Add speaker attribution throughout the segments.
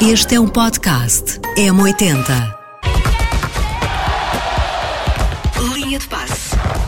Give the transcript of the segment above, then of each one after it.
Speaker 1: Este é um podcast M80. Linha de passe.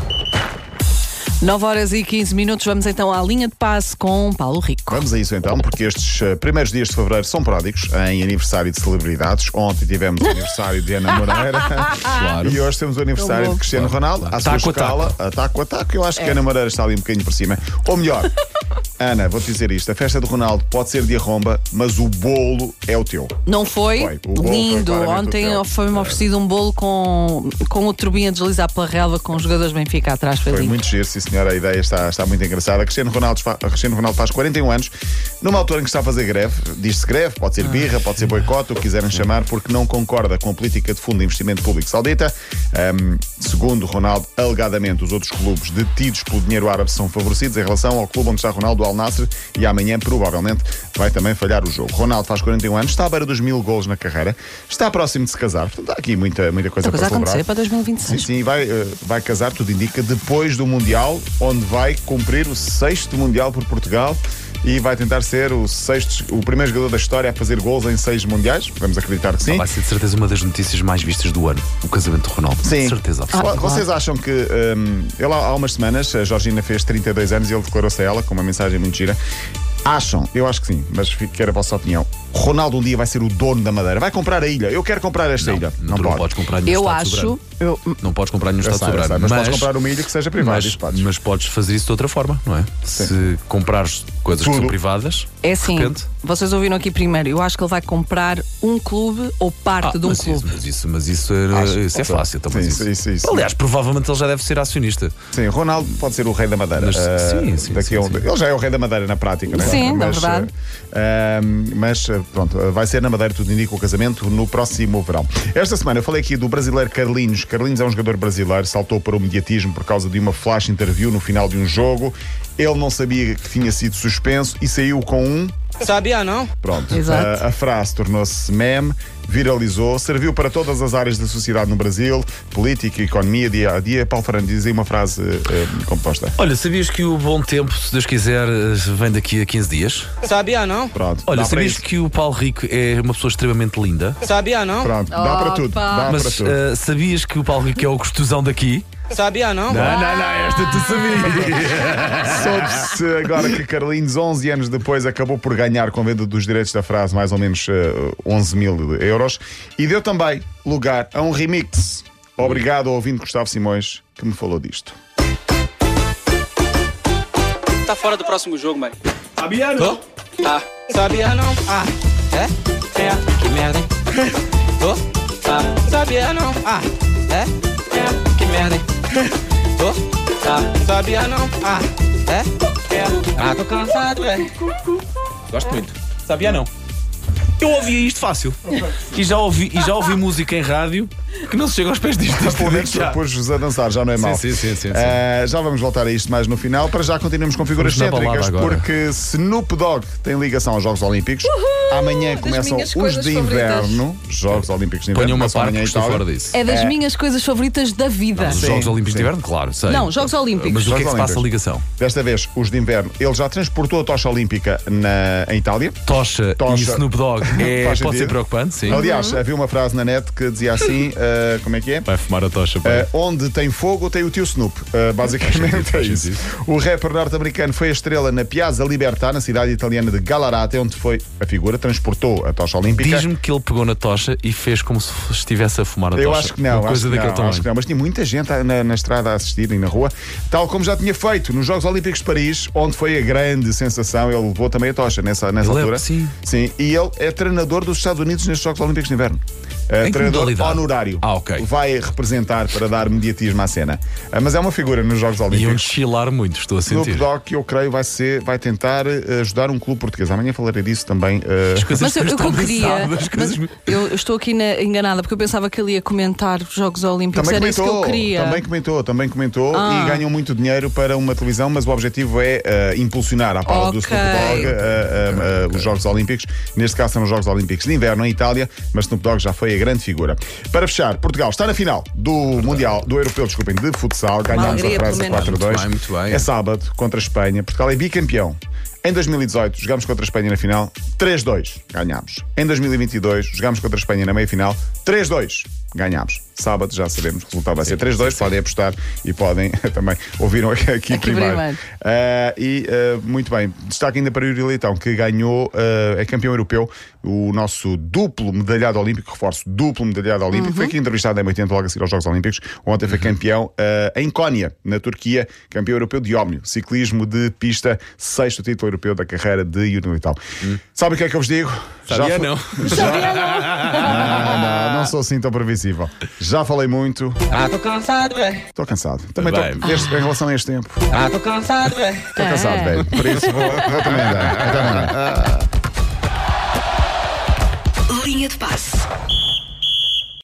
Speaker 2: 9h15, vamos então à linha de passe com Paulo Rico.
Speaker 3: Vamos a isso então, porque estes primeiros dias de fevereiro são pródigos em aniversário de celebridades. Ontem tivemos o aniversário de Ana Moreira. Claro. E hoje temos o aniversário de Cristiano Ronaldo. À sua escala, ataque. Eu acho que a Ana Moreira está ali um bocadinho por cima. Ou melhor, Ana, vou-te dizer isto: a festa do Ronaldo pode ser de arromba, mas o bolo é o teu.
Speaker 2: Não foi?
Speaker 3: O bolo
Speaker 2: Lindo.
Speaker 3: foi
Speaker 2: Ontem foi-me oferecido um bolo com o turbinho a deslizar pela relva com os jogadores bem Benfica atrás. Foi lindo.
Speaker 3: Muito giro, sim senhora. A ideia está muito engraçada. Cristiano Ronaldo faz 41 anos, numa altura em que está a fazer greve. Diz-se greve, pode ser birra, pode ser boicote, o que quiserem chamar, porque não concorda com a política de fundo de investimento público saudita. Segundo Ronaldo, alegadamente, os outros clubes detidos pelo dinheiro árabe são favorecidos em relação ao clube onde está Ronaldo, o Al Nassr, e amanhã provavelmente vai também falhar o jogo. Ronaldo faz 41 anos, está à beira dos 1000 golos na carreira, está próximo de se casar, portanto há aqui muita coisa para celebrar.
Speaker 2: Acontecer para 2026.
Speaker 3: Sim, vai casar, tudo indica, depois do Mundial, onde vai cumprir o 6º Mundial por Portugal e vai tentar ser o primeiro jogador da história a fazer gols em 6 mundiais. Vamos acreditar que sim.
Speaker 4: Vai ser de certeza uma das notícias mais vistas do ano, o casamento do Ronaldo.
Speaker 3: Sim.
Speaker 4: De certeza.
Speaker 3: Vocês acham que ele há umas semanas, a Georgina fez 32 anos e ele declarou-se a ela com uma mensagem muito gira. Acham, eu acho que sim, mas quero a vossa opinião. Ronaldo um dia vai ser o dono da Madeira, vai comprar a ilha. Eu quero comprar esta ilha.
Speaker 4: Não podes comprar nenhum Estado soberano. Não podes comprar nenhum Estado soberano.
Speaker 3: Mas podes comprar uma ilha que seja privada.
Speaker 4: Mas podes fazer isso de outra forma, não é?
Speaker 3: Sim.
Speaker 4: Se comprares coisas que são privadas.
Speaker 2: É assim, vocês ouviram aqui primeiro. Eu acho que ele vai comprar um clube ou parte de um clube.
Speaker 4: Mas isso é fácil também.
Speaker 3: Isso.
Speaker 4: Aliás, provavelmente ele já deve ser acionista.
Speaker 3: Sim, Ronaldo pode ser o rei da Madeira.
Speaker 4: Sim.
Speaker 3: Ele já é o rei da Madeira na prática, não é?
Speaker 2: Sim, na verdade.
Speaker 3: Mas pronto, vai ser na Madeira, tudo indica, o casamento no próximo verão. Esta semana eu falei aqui do brasileiro Carlinhos. Carlinhos é um jogador brasileiro, saltou para o mediatismo por causa de uma flash interview no final de um jogo. Ele não sabia que tinha sido suspenso e saiu com um...
Speaker 5: Sabia não?
Speaker 3: Pronto,
Speaker 2: Exato.
Speaker 3: a frase tornou-se meme, viralizou, serviu para todas as áreas da sociedade no Brasil, política, economia, dia a dia. Paulo Fernandes diz aí uma frase composta.
Speaker 4: Olha, sabias que o bom tempo, se Deus quiser, vem daqui a 15 dias?
Speaker 5: Sabia não?
Speaker 3: Pronto.
Speaker 4: Olha, sabias que o Paulo Rico é uma pessoa extremamente linda?
Speaker 5: Sabia não?
Speaker 3: Pronto, dá para tudo.
Speaker 4: Mas sabias que o Paulo Rico é o gostosão daqui?
Speaker 5: Sabia não?
Speaker 4: Não, esta tu sabias.
Speaker 3: Soube-se agora que Carlinhos, 11 anos depois, acabou por ganhar com a venda dos direitos da frase mais ou menos 11 mil euros e deu também lugar a um remix. Obrigado ao ouvinte Gustavo Simões que me falou disto.
Speaker 6: Tá fora do próximo jogo, mãe.
Speaker 5: Sabia não?
Speaker 6: Tá.
Speaker 5: Sabia não? É? Que merda, hein? Sabia não? É? Que merda, hein? Sabia não? É? Tô cansado, velho.
Speaker 4: Gosto muito. Sabia não? Eu ouvia isto fácil. E já ouvi música em rádio que não se chega aos pés disto.
Speaker 3: Pôs-vos a dançar, já não é mau.
Speaker 4: Sim.
Speaker 3: Já vamos voltar a isto mais no final. Para já continuamos com figuras céntricas, porque Snoop Dogg tem ligação aos Jogos Olímpicos. Amanhã começam os de inverno. Jogos Olímpicos de Inverno.
Speaker 4: Ponham uma parte que
Speaker 3: amanhã
Speaker 4: estou fora disso.
Speaker 2: É das minhas coisas favoritas da vida.
Speaker 4: Os Jogos Olímpicos de Inverno, claro, sei.
Speaker 2: Não, Jogos Olímpicos.
Speaker 4: Mas o que é que se
Speaker 3: Olímpicos.
Speaker 4: passa a ligação?
Speaker 3: Desta vez, os de inverno. Ele já transportou a tocha olímpica em Itália.
Speaker 4: Tocha e Snoop Dogg pode ser preocupante, sim.
Speaker 3: Aliás, havia uma frase na net que dizia assim: como é que é?
Speaker 4: Vai fumar a tocha, pai.
Speaker 3: Onde tem fogo, tem o tio Snoop. Basicamente é isso. O rapper norte-americano foi a estrela na Piazza Libertà, na cidade italiana de Gallarate, onde foi a figura, transportou a tocha olímpica.
Speaker 4: Diz-me que ele pegou na tocha e fez como se estivesse a fumar a tocha.
Speaker 3: Eu acho que não,
Speaker 4: uma coisa daquele tamanho.
Speaker 3: Acho que não, mas tinha muita gente na estrada a assistir e na rua, tal como já tinha feito nos Jogos Olímpicos de Paris, onde foi a grande sensação. Ele levou também a tocha nessa altura.
Speaker 4: Sim.
Speaker 3: E ele é treinador dos Estados Unidos nestes Jogos Olímpicos de Inverno. Treinador honorário.
Speaker 4: Ok.
Speaker 3: Vai representar para dar mediatismo à cena. Mas é uma figura nos Jogos Olímpicos.
Speaker 4: Iam chilar muito, estou a sentir.
Speaker 3: Snoop Dogg, que eu creio, vai tentar ajudar um clube português. Amanhã falarei disso também.
Speaker 2: Mas eu queria. Eu estou aqui enganada porque eu pensava que ele ia comentar os Jogos Olímpicos. Era isso que eu queria.
Speaker 3: Também comentou e ganham muito dinheiro para uma televisão, mas o objetivo é impulsionar, à pala do Snoop Dogg, os Jogos Olímpicos. Neste caso são os Jogos Olímpicos de Inverno em Itália, mas Snoop Dogg já foi a grande figura. Para fechar, Portugal está na final do Mundial, do Europeu, desculpem, de futsal. Ganhámos a França 4-2.
Speaker 4: Muito bem.
Speaker 3: É sábado contra a Espanha. Portugal é bicampeão. Em 2018, jogámos contra a Espanha na final, 3-2, ganhámos. Em 2022, jogámos contra a Espanha na meia-final, 3-2, ganhámos. Sábado, já sabemos, o resultado vai ser 3-2, podem apostar e podem também, ouviram aqui primeiro. Muito bem, destaque ainda para Yuri Leitão, que ganhou, é campeão europeu, o nosso duplo medalhado olímpico, reforço, duplo medalhado olímpico, foi aqui entrevistado em 80, logo a seguir aos Jogos Olímpicos. Ontem foi campeão em Konya, na Turquia, campeão europeu de ómnio, ciclismo de pista, 6º título europeu da carreira de Yuri Leitão. Sabe o que é que eu vos digo?
Speaker 4: Sabia não.
Speaker 3: Não sou assim tão previsível. Já falei muito.
Speaker 5: Tô cansado, velho.
Speaker 3: Estou cansado. Também estou em relação a este tempo.
Speaker 5: Tô cansado, velho.
Speaker 3: Estou cansado, velho. Por isso vou também andar.
Speaker 1: Linha de passe.